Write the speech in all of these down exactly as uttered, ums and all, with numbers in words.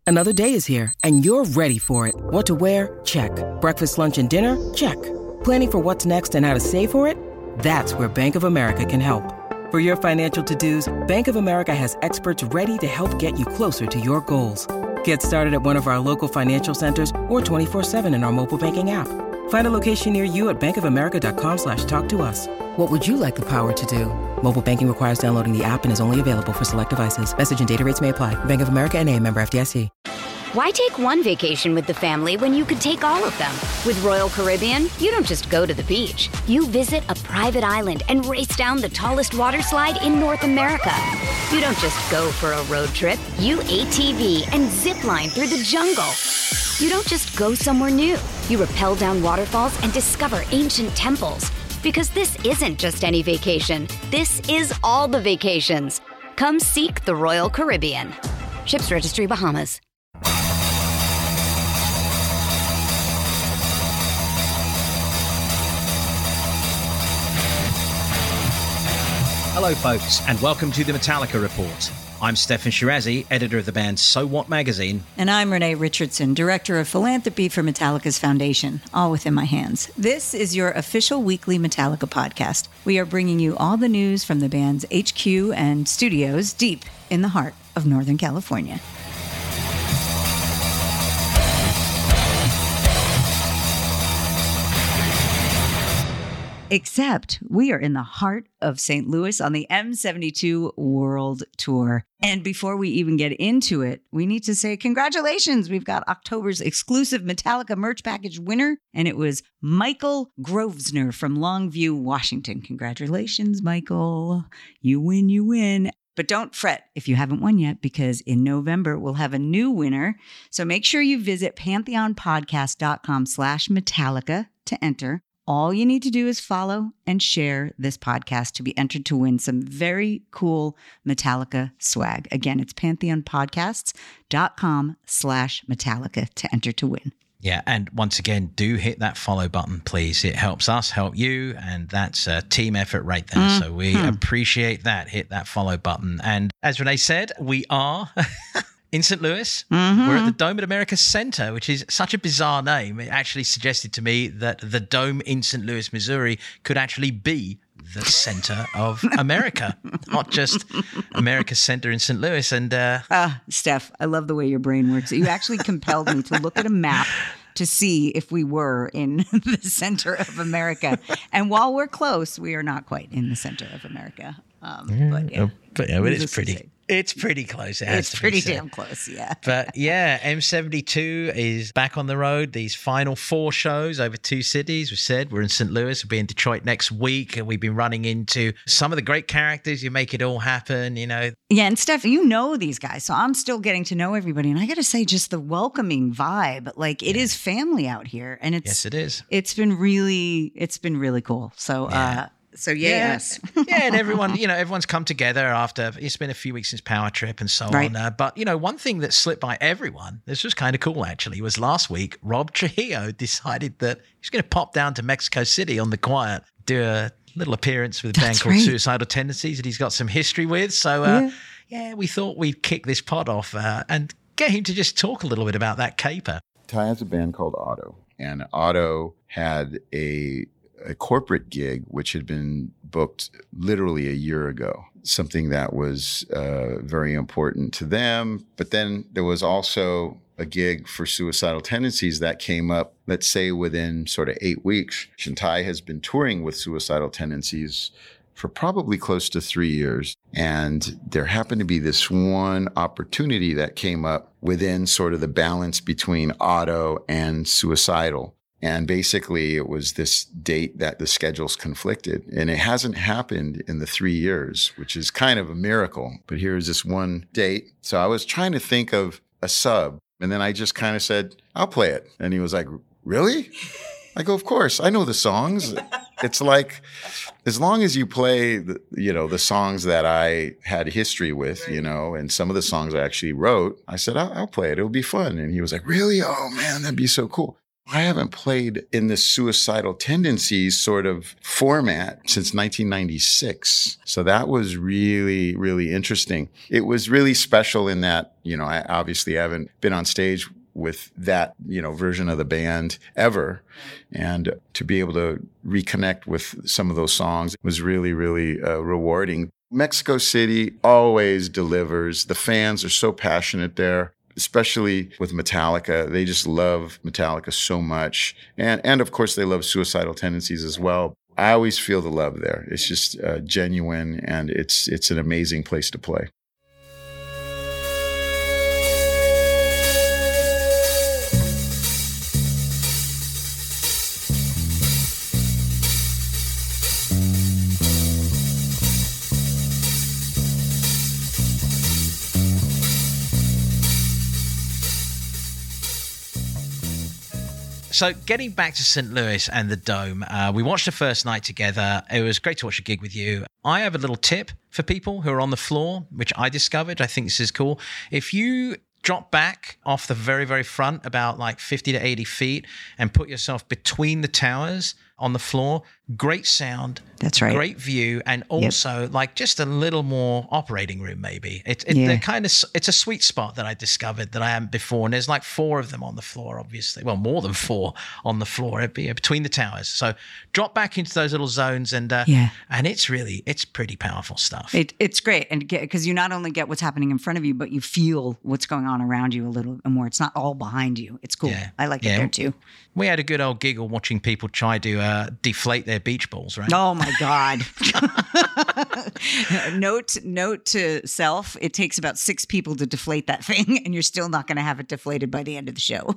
Another day is here, and you're ready for it. What to wear? Check. Breakfast, lunch, and dinner? Check. Planning for what's next and how to save for it? That's where Bank of America can help. For your financial to-dos, Bank of America has experts ready to help get you closer to your goals. Get started at one of our local financial centers or twenty-four seven in our mobile banking app. Find a location near you at bankofamerica.com slash talk to us. What would you like the power to do? Mobile banking requires downloading the app and is only available for select devices. Message and data rates may apply. Bank of America N A, member F D I C. Why take one vacation with the family when you could take all of them? With Royal Caribbean, you don't just go to the beach. You visit a private island and race down the tallest water slide in North America. You don't just go for a road trip. You A T V and zip line through the jungle. You don't just go somewhere new. You rappel down waterfalls and discover ancient temples. Because this isn't just any vacation. This is all the vacations. Come seek the Royal Caribbean. Ships Registry, Bahamas. Hello, folks, and welcome to the Metallica Report. I'm Stefan Shirazi, editor of the band So What magazine. And I'm Renee Richardson, director of philanthropy for Metallica's foundation, all within my hands. This is your official weekly Metallica podcast. We are bringing you all the news from the band's H Q and studios deep in the heart of Northern California. Except we are in the heart of Saint Louis on the M seventy-two World Tour. And before we even get into it, we need to say congratulations. We've got October's exclusive Metallica merch package winner, and it was Michael Grosvenor from Longview, Washington. Congratulations, Michael. You win, you win. But don't fret if you haven't won yet, because in November, we'll have a new winner. So make sure you visit pantheonpodcast.com slash Metallica to enter. All you need to do is follow and share this podcast to be entered to win some very cool Metallica swag. Again, it's pantheonpodcasts.com slash Metallica to enter to win. Yeah, and once again, do hit that follow button, please. It helps us help you, and that's a team effort right there. Mm-hmm. So we appreciate that. Hit that follow button. And as Renee said, we are... in Saint Louis. Mm-hmm. We're at the Dome at America Center, which is such a bizarre name. It actually suggested to me that the Dome in Saint Louis, Missouri could actually be the center of America, not just America Center in Saint Louis. And uh, uh, Steph, I love the way your brain works. You actually compelled me to look at a map to see if we were in the center of America. And while we're close, we are not quite in the center of America. Um, yeah, but yeah, but yeah, it is pretty. It's pretty close. It has it's to pretty be said. damn close, yeah. But yeah, M seventy-two is back on the road. These final four shows over two cities. We said we're in Saint Louis. We'll be in Detroit next week. And we've been running into some of the great characters who make it all happen, you know. Yeah, and Steph, you know these guys. So I'm still getting to know everybody. And I got to say, just the welcoming vibe. Like, it yeah. is family out here. And it's Yes, it is. It's been really, it's been really cool. So, yeah. uh, So yes, yeah, yeah, and everyone, you know, everyone's come together after it's been a few weeks since Power Trip and so right. on. Uh, but you know, one thing that slipped by everyone, this was kind of cool actually, was last week Rob Trujillo decided that he's going to pop down to Mexico City on the quiet, do a little appearance with a band That's called right. Suicidal Tendencies that he's got some history with. So uh, yeah. yeah, we thought we'd kick this pod off uh, and get him to just talk a little bit about that caper. Ty has a band called Otto, and Otto had a a corporate gig which had been booked literally a year ago, something that was uh, very important to them. But then there was also a gig for Suicidal Tendencies that came up, let's say, within sort of eight weeks. Ty has been touring with Suicidal Tendencies for probably close to three years. And there happened to be this one opportunity that came up within sort of the balance between Otto and Suicidal. And basically, it was this date that the schedules conflicted. And it hasn't happened in the three years, which is kind of a miracle. But here's this one date. So I was trying to think of a sub. And then I just kind of said, I'll play it. And he was like, really? I go, of course. I know the songs. It's like, as long as you play, the, you know, the songs that I had history with, you know, and some of the songs I actually wrote, I said, I'll, I'll play it. It'll be fun. And he was like, really? Oh, man, that'd be so cool. I haven't played in this Suicidal Tendencies sort of format since nineteen ninety-six. So that was really, really interesting. It was really special in that, you know, I obviously haven't been on stage with that, you know, version of the band ever. And to be able to reconnect with some of those songs was really, really uh, rewarding. Mexico City always delivers. The fans are so passionate there, especially with Metallica. They just love Metallica so much. And, and of course, they love Suicidal Tendencies as well. I always feel the love there. It's just uh, genuine, and it's it's an amazing place to play. So getting back to Saint Louis and the Dome, uh, we watched the first night together. It was great to watch a gig with you. I have a little tip for people who are on the floor, which I discovered. I think this is cool. If you drop back off the very, very front about like fifty to eighty feet and put yourself between the towers on the floor, great sound. That's right. Great view, and also yep. like just a little more operating room, maybe. It, it yeah. they're kind of it's a sweet spot that I discovered that I hadn't before, and there's like four of them on the floor, obviously. Well, more than four on the floor. It'd be between the towers. So drop back into those little zones, and uh, yeah, and it's really it's pretty powerful stuff. It, it's great, and because you not only get what's happening in front of you, but you feel what's going on around you a little more. It's not all behind you. It's cool. Yeah. I like yeah. it there too. We had a good old giggle watching people try to uh, deflate their beach balls, right? Oh my God. note, note to self, it takes about six people to deflate that thing, and you're still not going to have it deflated by the end of the show.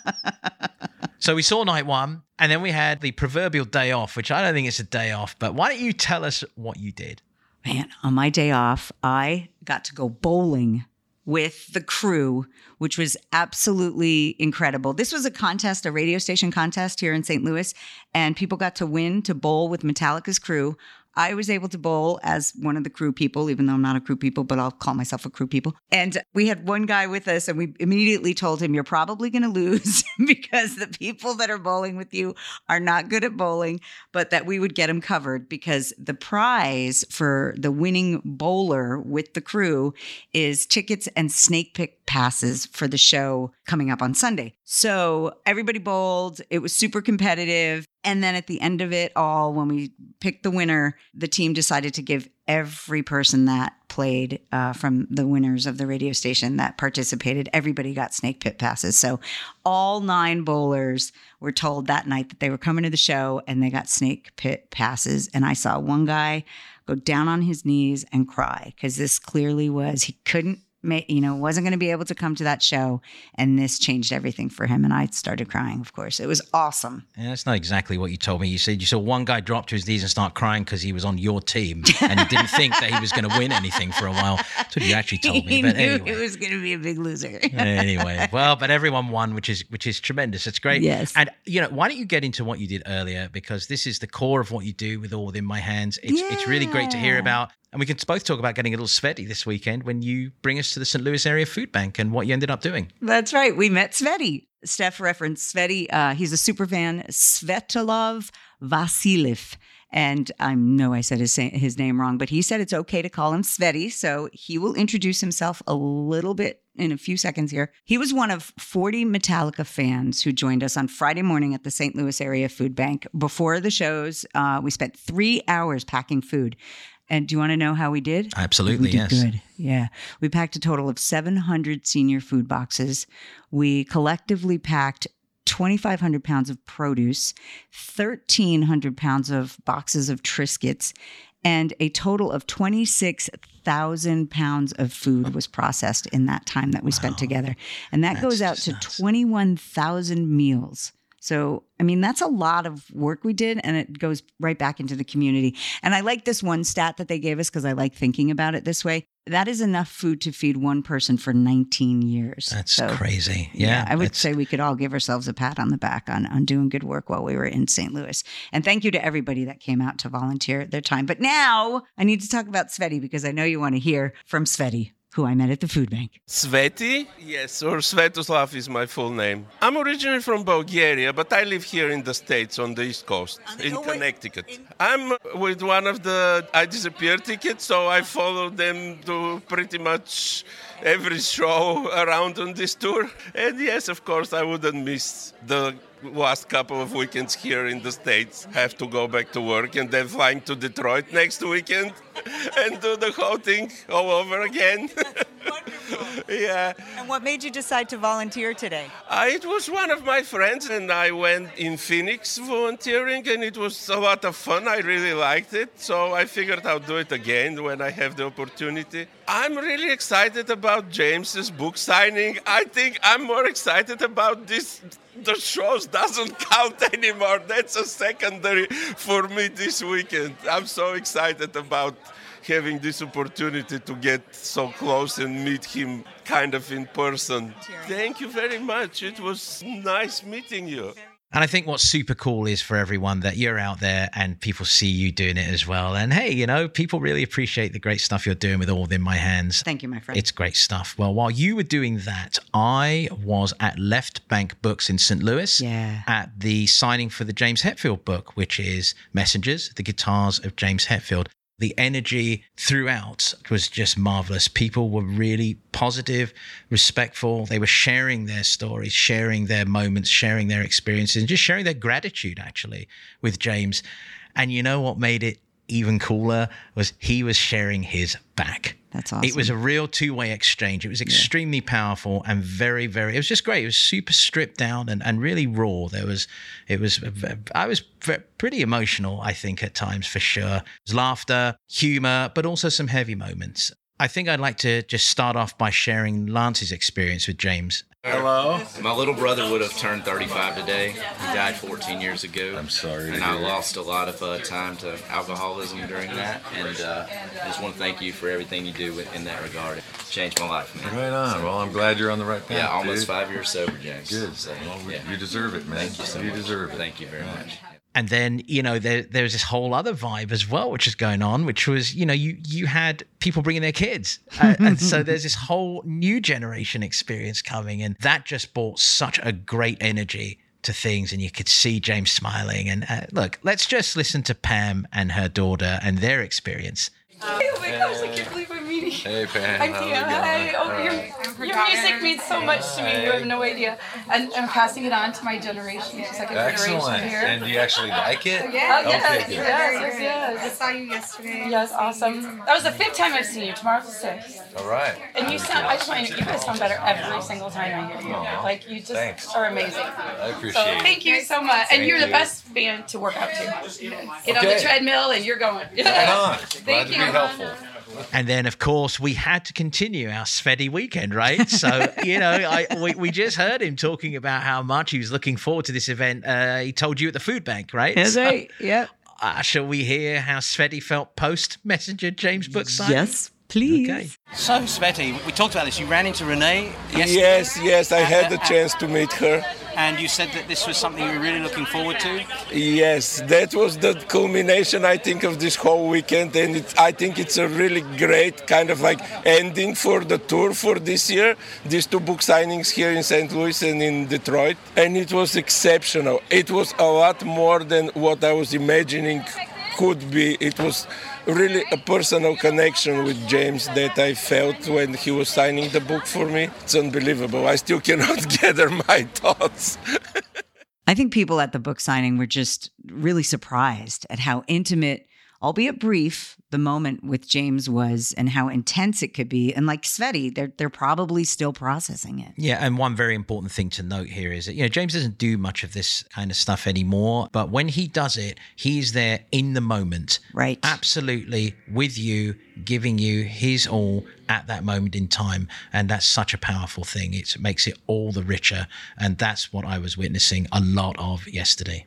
So we saw night one, and then we had the proverbial day off, which I don't think it's a day off, but why don't you tell us what you did? Man, on my day off, I got to go bowling with the crew, which was absolutely incredible. This was a contest, a radio station contest here in Saint Louis, and people got to win to bowl with Metallica's crew. I was able to bowl as one of the crew people, even though I'm not a crew people, but I'll call myself a crew people. And we had one guy with us, and we immediately told him, you're probably going to lose because the people that are bowling with you are not good at bowling, but that we would get him covered, because the prize for the winning bowler with the crew is tickets and snake pick passes for the show coming up on Sunday. So everybody bowled. It was super competitive. And then at the end of it all, when we picked the winner, the team decided to give every person that played uh, from the winners of the radio station that participated, everybody got snake pit passes. So all nine bowlers were told that night that they were coming to the show, and they got snake pit passes. And I saw one guy go down on his knees and cry, because this clearly was, he couldn't, you know, wasn't going to be able to come to that show, and this changed everything for him. And I started crying, of course. It was awesome. Yeah, that's not exactly what you told me. You said you saw one guy drop to his knees and start crying because he was on your team and he didn't think that he was going to win anything for a while. That's what you actually told me. He but knew anyway. it was going to be a big loser. Anyway, well, but everyone won, which is which is tremendous. It's great. Yes. And, you know, why don't you get into what you did earlier? Because this is the core of what you do with All Within My Hands. It's, yeah. it's really great to hear about. And we can both talk about getting a little sweaty this weekend when you bring us to the Saint Louis Area Food Bank and what you ended up doing. That's right. We met Sveti. Steph referenced Sveti. Uh, he's a super fan, Svetoslav Vasiliev. And I know I said his, his name wrong, but he said it's okay to call him Sveti. So he will introduce himself a little bit in a few seconds here. He was one of forty Metallica fans who joined us on Friday morning at the Saint Louis Area Food Bank. Before the shows, uh, we spent three hours packing food. And do you want to know how we did? Absolutely, we did yes. Good. Yeah. We packed a total of seven hundred senior food boxes. We collectively packed twenty-five hundred pounds of produce, thirteen hundred pounds of boxes of Triscuits, and a total of twenty-six thousand pounds of food was processed in that time that we wow. spent together. And that That's goes out to nuts. twenty-one thousand meals. So, I mean, that's a lot of work we did, and it goes right back into the community. And I like this one stat that they gave us because I like thinking about it this way. That is enough food to feed one person for nineteen years. That's so, crazy. Yeah, yeah I would it's... say we could all give ourselves a pat on the back on, on doing good work while we were in Saint Louis. And thank you to everybody that came out to volunteer their time. But now I need to talk about Sveti, because I know you want to hear from Sveti. who I met at the food bank. Sveti? Yes, or Svetoslav is my full name. I'm originally from Bulgaria, but I live here in the States on the East Coast, in Connecticut. I'm with one of the I Disappear tickets, so I follow them to pretty much every show around on this tour. And yes, of course, I wouldn't miss the last couple of weekends here in the States. Have to go back to work and then flying to Detroit next weekend and do the whole thing all over again. Wonderful. Yeah. And what made you decide to volunteer today? Uh, it was one of my friends, and I went in Phoenix volunteering, and it was a lot of fun. I really liked it, so I figured I'll do it again when I have the opportunity. I'm really excited about James's book signing. I think I'm more excited about this. The shows doesn't count anymore. That's a secondary for me this weekend. I'm so excited about having this opportunity to get so close and meet him kind of in person. Thank you very much. It was nice meeting you. And I think what's super cool is for everyone that you're out there and people see you doing it as well. And hey, you know, people really appreciate the great stuff you're doing with All Within My Hands. Thank you, my friend. It's great stuff. Well, while you were doing that, I was at Left Bank Books in Saint Louis yeah. at the signing for the James Hetfield book, which is Messengers, the Guitars of James Hetfield. The energy throughout was just marvelous. People were really positive, respectful. They were sharing their stories, sharing their moments, sharing their experiences, and just sharing their gratitude, actually, with James. And you know what made it even cooler was he was sharing his back. That's awesome. It was a real two-way exchange. It was extremely yeah. powerful and very, very, it was just great. It was super stripped down and, and really raw. There was, it was, I was pretty emotional, I think, at times for sure. There's laughter, humor, but also some heavy moments. I think I'd like to just start off by sharing Lance's experience with James. Hello. My little brother would have turned thirty-five today. He died fourteen years ago. I'm sorry. And I lost a lot of uh, time to alcoholism during that. And uh, I just want to thank you for everything you do in that regard. It changed my life, man. Right on. Well, I'm glad you're on the right path. Yeah, almost dude. five years sober, James. Good. So, well, yeah. You deserve it, man. Thank you so you much. deserve it. Thank you very much. And then, you know, there there's this whole other vibe as well, which is going on, which was, you know, you you had people bringing their kids. Uh, and so there's this whole new generation experience coming. And that just brought such a great energy to things. And you could see James smiling. And uh, look, let's just listen to Pam and her daughter and their experience. Oh my gosh, I can't believe I'm meeting you. Hey, Pam. I'm Tia. Hi. Oh, your, your music means so much to me. You have no idea. And I'm passing it on to my generation. It's like a Excellent. generation here. And do you actually like it? Yeah. Okay, Yes, good. yes, yes, yes. I saw you yesterday. Yes, awesome. That was the fifth time I've seen you. Tomorrow's the sixth. All right. And you sound, I just want you, you guys sound better every single time I hear you. Aw, Like, you just thanks. are amazing. I appreciate So it. thank you so much. And Thank you're the you. best band to work out to. Get on Okay. the treadmill and you're going. Right on. Glad Thank to you. be helpful. And then, of course, we had to continue our Sveti weekend, right? So, you know, I, we, we just heard him talking about how much he was looking forward to this event. Uh, he told you at the food bank, right? Is So, it? Yep. Uh, shall we hear how Sveti felt post-Messenger James book signing? Yes, please. Okay. So, Sveti, we talked about this. You ran into Renee yesterday. Yes, yes, I had the Uh, uh, chance to meet her. And you said that this was something you were really looking forward to. Yes, that was the culmination, I think, of this whole weekend, and it, I think it's a really great kind of like ending for the tour for this year. These two book signings here in Saint Louis and in Detroit, and it was exceptional. It was a lot more than what I was imagining could be. It was really a personal connection with James that I felt when he was signing the book for me. It's unbelievable. I still cannot gather my thoughts. I think people at the book signing were just really surprised at how intimate, albeit brief, the moment with James was and how intense it could be. And like Sveti, they're, they're probably still processing it. Yeah, and one very important thing to note here is that, you know, James doesn't do much of this kind of stuff anymore, but when he does it, he's there in the moment. Right. Absolutely with you, giving you his all at that moment in time. And that's such a powerful thing. It makes it all the richer. And that's what I was witnessing a lot of yesterday.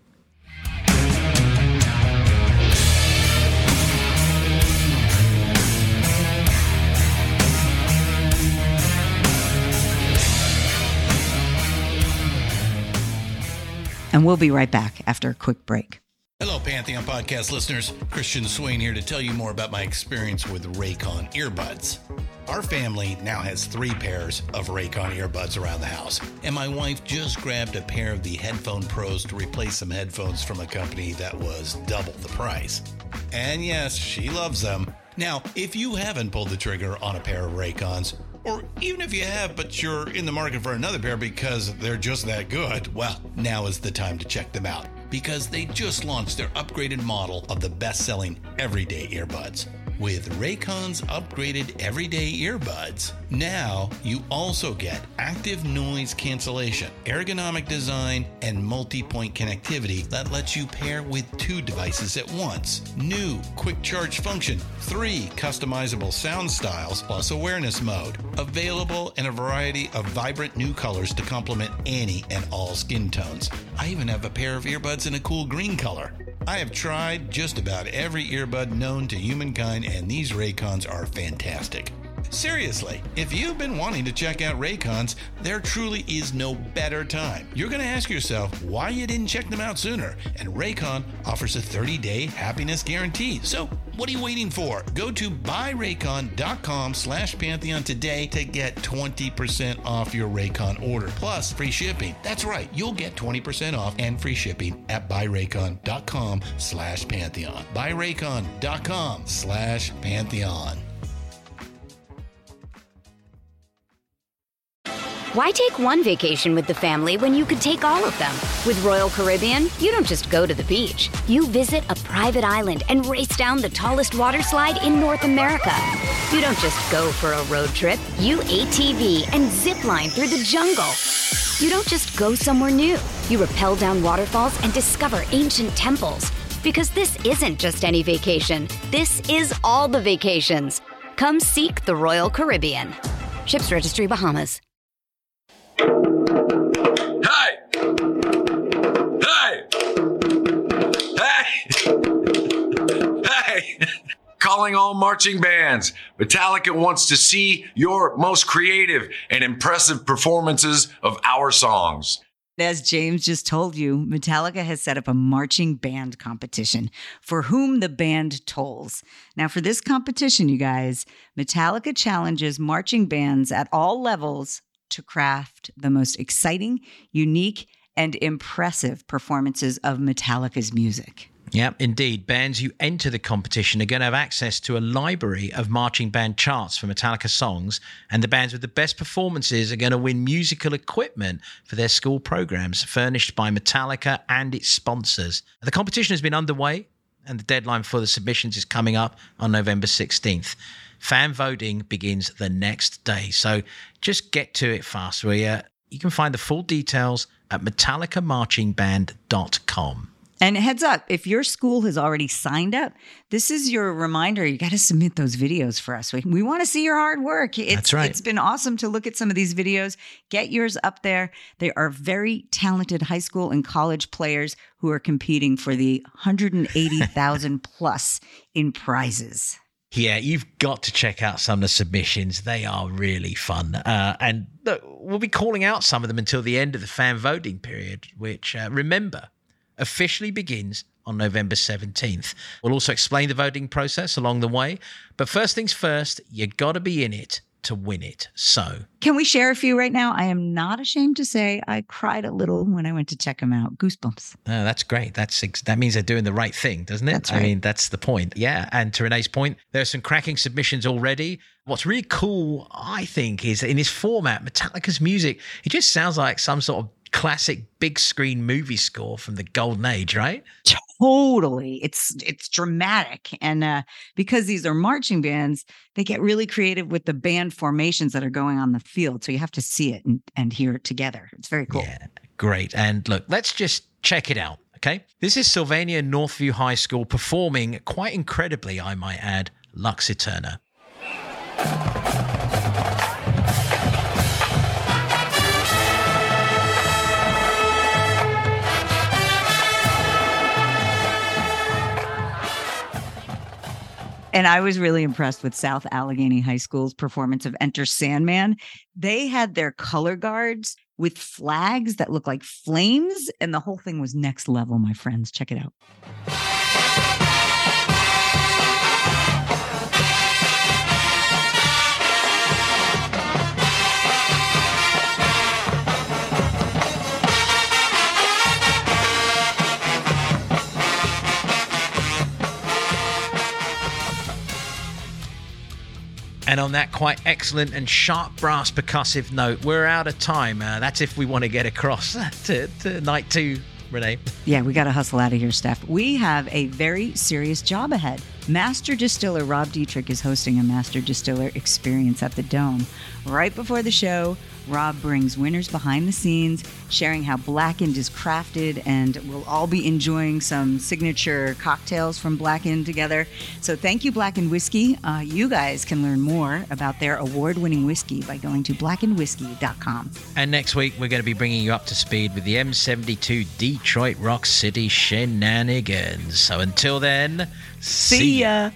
And we'll be right back after a quick break. Hello, Pantheon Podcast listeners. Christian Swain here to tell you more about my experience with Raycon earbuds. Our family now has three pairs of Raycon earbuds around the house, and my wife just grabbed a pair of the Headphone Pros to replace some headphones from a company that was double the price. And yes, she loves them. Now, if you haven't pulled the trigger on a pair of Raycons, or even if you have, but you're in the market for another pair because they're just that good, well, now is the time to check them out, because they just launched their upgraded model of the best-selling everyday earbuds. With Raycon's upgraded everyday earbuds, now you also get active noise cancellation, ergonomic design, and multi-point connectivity that lets you pair with two devices at once. New quick charge function, three customizable sound styles, plus awareness mode. Available in a variety of vibrant new colors to complement any and all skin tones. I even have a pair of earbuds in a cool green color. I have tried just about every earbud known to humankind, and these Raycons are fantastic. Seriously, if you've been wanting to check out Raycons, there truly is no better time. You're going to ask yourself why you didn't check them out sooner, and Raycon offers a thirty-day happiness guarantee. So what are you waiting for? Go to buyraycon.com slash Pantheon today to get twenty percent off your Raycon order, plus free shipping. That's right, you'll get twenty percent off and free shipping at buyraycon.com slash Pantheon. buyraycon.com slash Pantheon. Why take one vacation with the family when you could take all of them? With Royal Caribbean, you don't just go to the beach. You visit a private island and race down the tallest water slide in North America. You don't just go for a road trip. You A T V and zip line through the jungle. You don't just go somewhere new. You rappel down waterfalls and discover ancient temples. Because this isn't just any vacation. This is all the vacations. Come seek the Royal Caribbean. Ships Registry, Bahamas. Hey! Hey! Hey! Hey! Calling all marching bands. Metallica wants to see your most creative and impressive performances of our songs. As James just told you, Metallica has set up a marching band competition for whom the band tolls. Now, for this competition, you guys, Metallica challenges marching bands at all levels to craft the most exciting, unique, and impressive performances of Metallica's music. Yep, indeed. Bands who enter the competition are going to have access to a library of marching band charts for Metallica songs, and the bands with the best performances are going to win musical equipment for their school programs, furnished by Metallica and its sponsors. The competition has been underway, and the deadline for the submissions is coming up on November sixteenth. Fan voting begins the next day, so just get to it fast, will you? You can find the full details at metallica marching band dot com. And heads up, if your school has already signed up, this is your reminder. You got to submit those videos for us. We, we want to see your hard work. It's, That's right. It's been awesome to look at some of these videos. Get yours up there. They are very talented high school and college players who are competing for the one hundred eighty thousand plus in prizes. Yeah, you've got to check out some of the submissions. They are really fun. Uh, and look, we'll be calling out some of them until the end of the fan voting period, which, uh, remember, officially begins on November seventeenth. We'll also explain the voting process along the way. But first things first, you got to be in it to win it. So can we share a few right now? I am not ashamed to say I cried a little when I went to check them out. Goosebumps. Oh, that's great. That's that means they're doing the right thing, doesn't it? That's right. I mean, that's the point. Yeah. And to Renee's point, there are some cracking submissions already. What's really cool, I think, is that in this format, Metallica's music, it just sounds like some sort of classic big screen movie score from the golden age, right? Totally. It's it's dramatic. And uh, because these are marching bands, they get really creative with the band formations that are going on the field. So you have to see it and, and hear it together. It's very cool. Yeah, great. And look, let's just check it out, okay? This is Sylvania Northview High School performing, quite incredibly, I might add, Lux Eterna. And I was really impressed with South Allegheny High School's performance of Enter Sandman. They had their color guards with flags that look like flames. And the whole thing was next level, my friends. Check it out. And on that quite excellent and sharp brass percussive note, we're out of time. Uh, that's if we want to get across to, to night two, Renee. Yeah, we got to hustle out of here, Steph. We have a very serious job ahead. Master Distiller Rob Dietrich is hosting a Master Distiller experience at the Dome. Right before the show, Rob brings winners behind the scenes, sharing how Blackened is crafted, and we'll all be enjoying some signature cocktails from Blackened together. So thank you, Blackened Whiskey. Uh, you guys can learn more about their award-winning whiskey by going to blackened whiskey dot com. And next week, we're going to be bringing you up to speed with the M seventy-two Detroit Rock City shenanigans. So until then, see, see ya.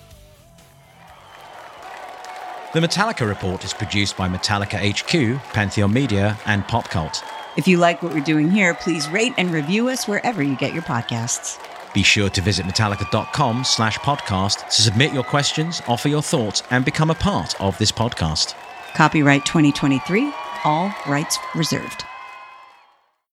The Metallica Report is produced by Metallica H Q, Pantheon Media, and Pop Cult. If you like what we're doing here, please rate and review us wherever you get your podcasts. Be sure to visit metallica.com slash podcast to submit your questions, offer your thoughts, and become a part of this podcast. Copyright twenty twenty-three, all rights reserved.